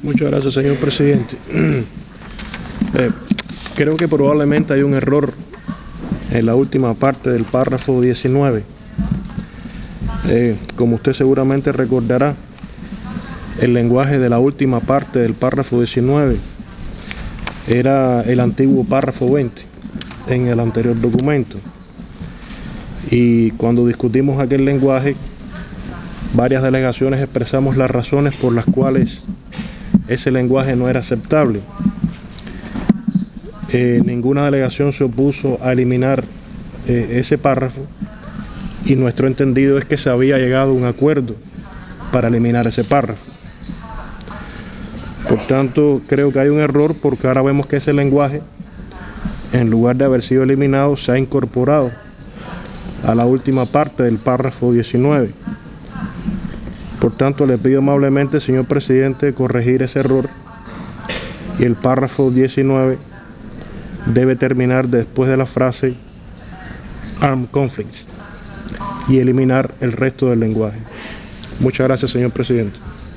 Muchas gracias, señor presidente. Creo que probablemente hay un error en la última parte del párrafo 19. Como usted seguramente recordará, el lenguaje de la última parte del párrafo 19 era el antiguo párrafo 20 en el anterior documento. Y cuando discutimos aquel lenguaje, varias delegaciones expresamos las razones por las cuales ese lenguaje no era aceptable. Ninguna delegación se opuso a eliminar ese párrafo, y nuestro entendido es que se había llegado a un acuerdo para eliminar ese párrafo. Por tanto, creo que hay un error, porque ahora vemos que ese lenguaje, en lugar de haber sido eliminado, se ha incorporado a la última parte del párrafo 19. Por tanto, le pido amablemente, señor presidente, corregir ese error, y el párrafo 19 debe terminar después de la frase Armed Conflicts y eliminar el resto del lenguaje. Muchas gracias, señor presidente.